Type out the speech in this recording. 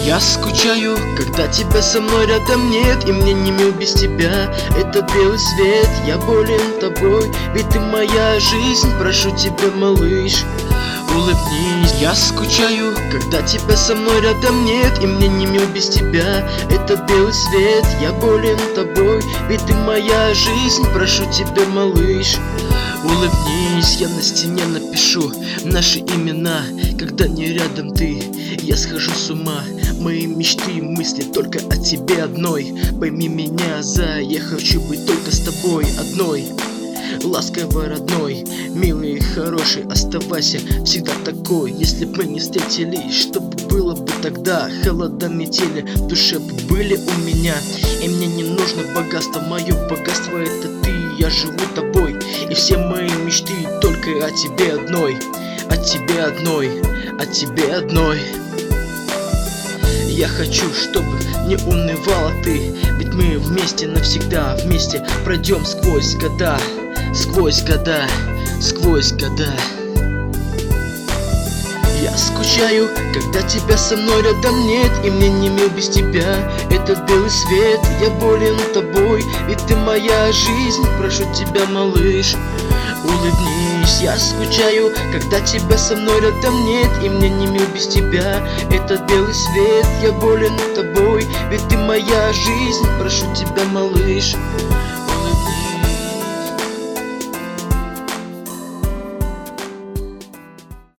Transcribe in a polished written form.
Я скучаю, когда тебя со мной рядом нет, и мне не мил без тебя этот белый свет. Я болен тобой, ведь ты моя жизнь. Прошу тебя, малыш, улыбнись. Я скучаю, когда тебя со мной рядом нет, и мне не мил без тебя этот белый свет. Я болен тобой, ведь ты моя жизнь. Прошу тебя, малыш, улыбнись. Я на стене напишу наши имена. Когда не рядом ты, я схожу с ума. Мои мечты и мысли только о тебе одной. Пойми меня, зая, я хочу быть только с тобой одной. Ласковый, родной, милый и хороший, оставайся всегда такой. Если бы мы не встретились, что бы было бы тогда? Холода, метели в душе бы были у меня. И мне не нужно богатство, мое богатство это ты. Я живу тобой, и все мои мечты только о тебе одной. О тебе одной, о тебе одной. Я хочу, чтобы не унывала ты, ведь мы вместе навсегда, вместе пройдем сквозь года, сквозь года, сквозь года. Я скучаю, когда тебя со мной рядом нет, и мне не мил без тебя этот белый свет. Я болен тобой, ведь ты моя жизнь. Прошу тебя, малыш, улыбнись. Я скучаю, когда тебя со мной рядом нет, и мне не мил без тебя этот белый свет. Я болен тобой, ведь ты моя жизнь. Прошу тебя, малыш,